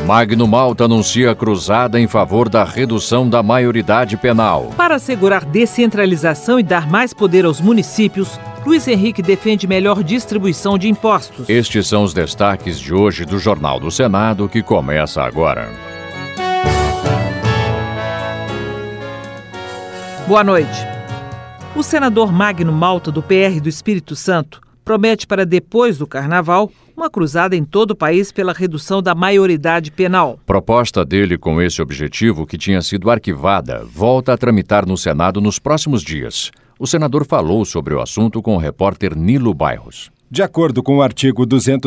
Magno Malta anuncia cruzada em favor da redução da maioridade penal. Para assegurar descentralização e dar mais poder aos municípios, Luiz Henrique defende melhor distribuição de impostos. Estes são os destaques de hoje do Jornal do Senado, que começa agora. Boa noite. O senador Magno Malta, do PR do Espírito Santo, promete para depois do Carnaval uma cruzada em todo o país pela redução da maioridade penal. Proposta dele com esse objetivo, que tinha sido arquivada, volta a tramitar no Senado nos próximos dias. O senador falou sobre o assunto com o repórter Nilo Bairros. De acordo com o artigo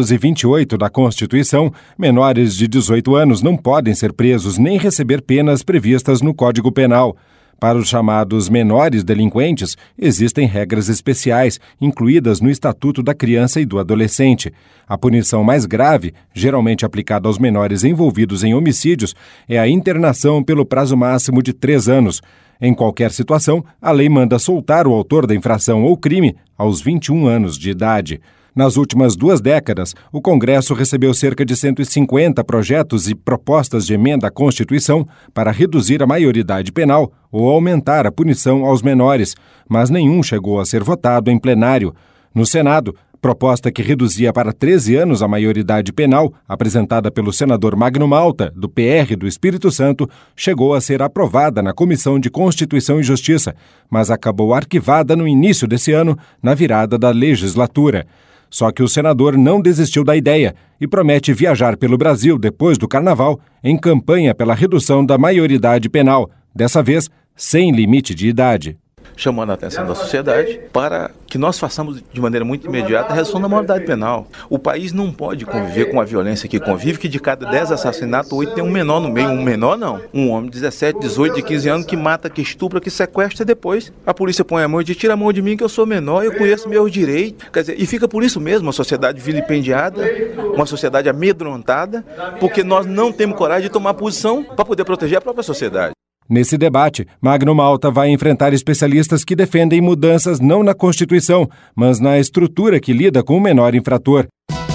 228 da Constituição, menores de 18 anos não podem ser presos nem receber penas previstas no Código Penal. Para os chamados menores delinquentes, existem regras especiais, incluídas no Estatuto da Criança e do Adolescente. A punição mais grave, geralmente aplicada aos menores envolvidos em homicídios, é a internação pelo prazo máximo de 3 anos. Em qualquer situação, a lei manda soltar o autor da infração ou crime aos 21 anos de idade. Nas últimas 2 décadas, o Congresso recebeu cerca de 150 projetos e propostas de emenda à Constituição para reduzir a maioridade penal ou aumentar a punição aos menores, mas nenhum chegou a ser votado em plenário. No Senado, proposta que reduzia para 13 anos a maioridade penal, apresentada pelo senador Magno Malta, do PR do Espírito Santo, chegou a ser aprovada na Comissão de Constituição e Justiça, mas acabou arquivada no início desse ano, na virada da legislatura. Só que o senador não desistiu da ideia e promete viajar pelo Brasil depois do Carnaval em campanha pela redução da maioridade penal, dessa vez sem limite de idade. Chamando a atenção da sociedade para que nós façamos de maneira muito imediata a redução da maioridade penal. O país não pode conviver com a violência que convive, que de cada 10 assassinatos, 8 tem um menor no meio. Um menor não. Um homem de 17, 18, de 15 anos que mata, que estupra, que sequestra, e depois a polícia põe a mão e diz: tira a mão de mim que eu sou menor, eu conheço meus direitos. Quer dizer, e fica por isso mesmo uma sociedade vilipendiada, uma sociedade amedrontada, porque nós não temos coragem de tomar posição para poder proteger a própria sociedade. Nesse debate, Magno Malta vai enfrentar especialistas que defendem mudanças não na Constituição, mas na estrutura que lida com o menor infrator.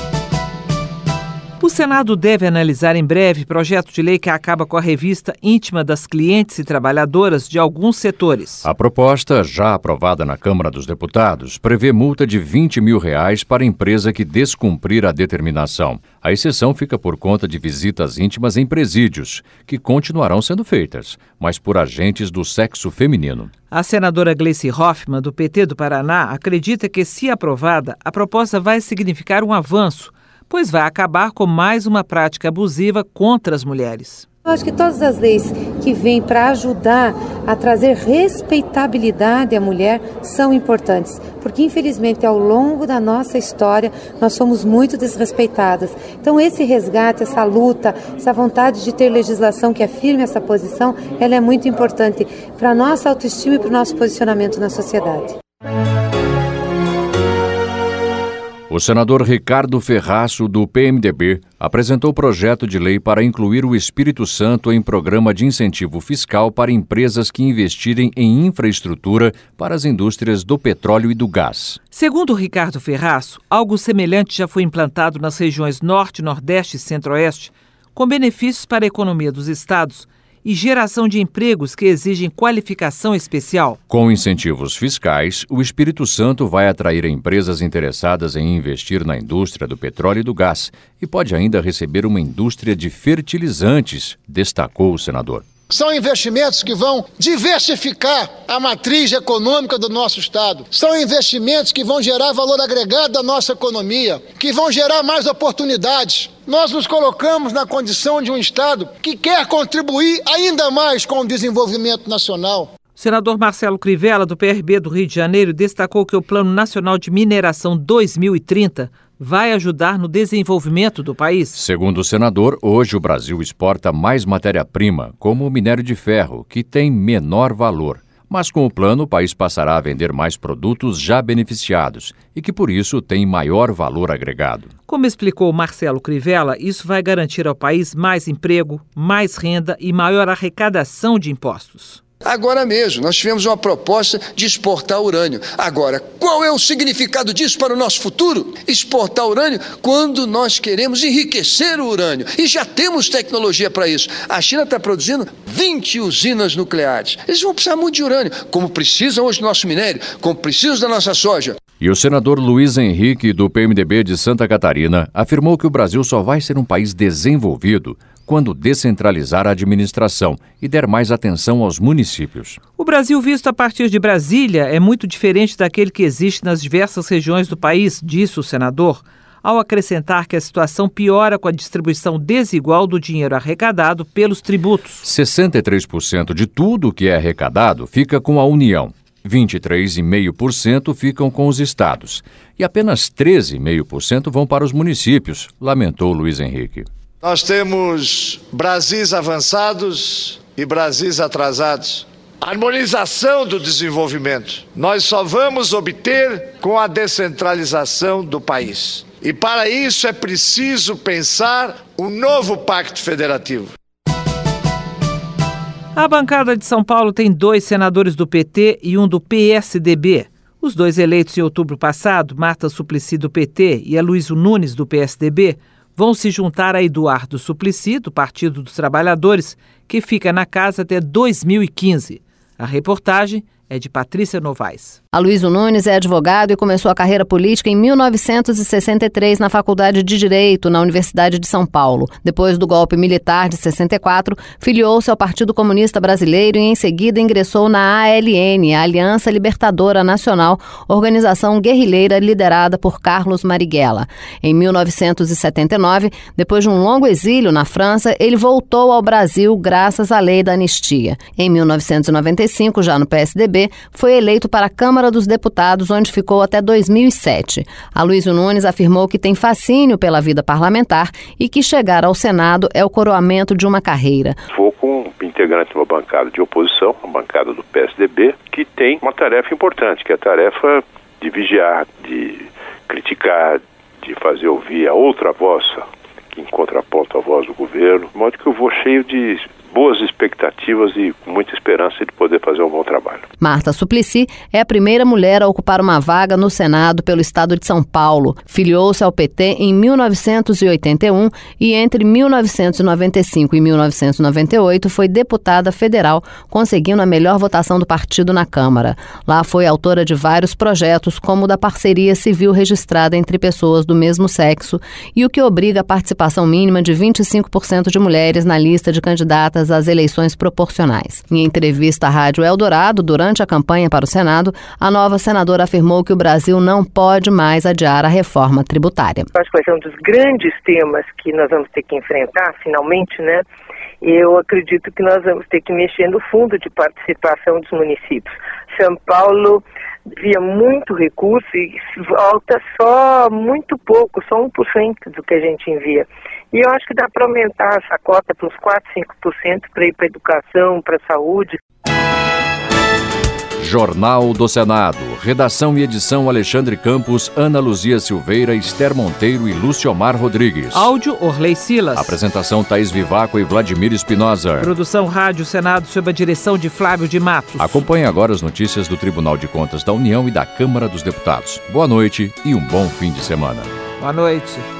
O Senado deve analisar em breve projeto de lei que acaba com a revista íntima das clientes e trabalhadoras de alguns setores. A proposta, já aprovada na Câmara dos Deputados, prevê multa de R$20 mil para empresa que descumprir a determinação. A exceção fica por conta de visitas íntimas em presídios, que continuarão sendo feitas, mas por agentes do sexo feminino. A senadora Gleice Hoffmann, do PT do Paraná, acredita que, se aprovada, a proposta vai significar um avanço, pois vai acabar com mais uma prática abusiva contra as mulheres. Eu acho que todas as leis que vêm para ajudar a trazer respeitabilidade à mulher são importantes, porque infelizmente ao longo da nossa história nós somos muito desrespeitadas. Então esse resgate, essa luta, essa vontade de ter legislação que afirme essa posição, ela é muito importante para a nossa autoestima e para o nosso posicionamento na sociedade. O senador Ricardo Ferraço, do PMDB, apresentou projeto de lei para incluir o Espírito Santo em programa de incentivo fiscal para empresas que investirem em infraestrutura para as indústrias do petróleo e do gás. Segundo Ricardo Ferraço, algo semelhante já foi implantado nas regiões Norte, Nordeste e Centro-Oeste, com benefícios para a economia dos estados e geração de empregos que exigem qualificação especial. Com incentivos fiscais, o Espírito Santo vai atrair empresas interessadas em investir na indústria do petróleo e do gás e pode ainda receber uma indústria de fertilizantes, destacou o senador. São investimentos que vão diversificar a matriz econômica do nosso estado. São investimentos que vão gerar valor agregado à nossa economia, que vão gerar mais oportunidades. Nós nos colocamos na condição de um estado que quer contribuir ainda mais com o desenvolvimento nacional. O senador Marcelo Crivella, do PRB do Rio de Janeiro, destacou que o Plano Nacional de Mineração 2030 vai ajudar no desenvolvimento do país. Segundo o senador, hoje o Brasil exporta mais matéria-prima, como o minério de ferro, que tem menor valor. Mas com o plano, o país passará a vender mais produtos já beneficiados e que, por isso, têm maior valor agregado. Como explicou Marcelo Crivella, isso vai garantir ao país mais emprego, mais renda e maior arrecadação de impostos. Agora mesmo, nós tivemos uma proposta de exportar urânio. Agora, qual é o significado disso para o nosso futuro? Exportar urânio quando nós queremos enriquecer o urânio. E já temos tecnologia para isso. A China está produzindo 20 usinas nucleares. Eles vão precisar muito de urânio, como precisam hoje do nosso minério, como precisam da nossa soja. E o senador Luiz Henrique, do PMDB de Santa Catarina, afirmou que o Brasil só vai ser um país desenvolvido quando descentralizar a administração e der mais atenção aos municípios. O Brasil visto a partir de Brasília é muito diferente daquele que existe nas diversas regiões do país, disse o senador, ao acrescentar que a situação piora com a distribuição desigual do dinheiro arrecadado pelos tributos. 63% de tudo que é arrecadado fica com a União, 23,5% ficam com os estados e apenas 13,5% vão para os municípios, lamentou Luiz Henrique. Nós temos Brasis avançados e Brasis atrasados. Harmonização do desenvolvimento. Nós só vamos obter com a descentralização do país. E para isso é preciso pensar um novo pacto federativo. A bancada de São Paulo tem 2 senadores do PT e um do PSDB. Os 2 eleitos em outubro passado, Marta Suplicy do PT e Aloysio Nunes do PSDB, vão se juntar a Eduardo Suplicy, do Partido dos Trabalhadores, que fica na casa até 2015. A reportagem é de Patrícia Novaes. Aloysio Nunes é advogado e começou a carreira política em 1963 na Faculdade de Direito, na Universidade de São Paulo. Depois do golpe militar de 64, filiou-se ao Partido Comunista Brasileiro e em seguida ingressou na ALN, a Aliança Libertadora Nacional, organização guerrilheira liderada por Carlos Marighella. Em 1979, depois de um longo exílio na França, ele voltou ao Brasil graças à lei da anistia. Em 1995, já no PSDB, foi eleito para a Câmara dos Deputados, onde ficou até 2007. Aloysio Nunes afirmou que tem fascínio pela vida parlamentar e que chegar ao Senado é o coroamento de uma carreira. Vou com integrante de uma bancada de oposição, a bancada do PSDB, que tem uma tarefa importante, que é a tarefa de vigiar, de criticar, de fazer ouvir a outra voz, que em contraponto à voz do governo, de modo que eu vou cheio de boas expectativas e com muita esperança de poder fazer um bom trabalho. Marta Suplicy é a primeira mulher a ocupar uma vaga no Senado pelo estado de São Paulo. Filiou-se ao PT em 1981 e entre 1995 e 1998 foi deputada federal, conseguindo a melhor votação do partido na Câmara. Lá foi autora de vários projetos, como o da parceria civil registrada entre pessoas do mesmo sexo e o que obriga a participação mínima de 25% de mulheres na lista de candidatas às eleições proporcionais. Em entrevista à Rádio Eldorado, durante a campanha para o Senado, a nova senadora afirmou que o Brasil não pode mais adiar a reforma tributária. Acho que vai ser um dos grandes temas que nós vamos ter que enfrentar, finalmente, né? Eu acredito que nós vamos ter que mexer no fundo de participação dos municípios. São Paulo via muito recurso e volta só muito pouco, só 1% do que a gente envia. E eu acho que dá para aumentar essa cota para uns 4, 5% para ir para a educação, para a saúde. Jornal do Senado. Redação e edição Alexandre Campos, Ana Luzia Silveira, Esther Monteiro e Luciomar Rodrigues. Áudio Orley Silas. Apresentação Thaís Vivaco e Vladimir Espinosa. Produção Rádio Senado sob a direção de Flávio de Matos. Acompanhe agora as notícias do Tribunal de Contas da União e da Câmara dos Deputados. Boa noite e um bom fim de semana. Boa noite.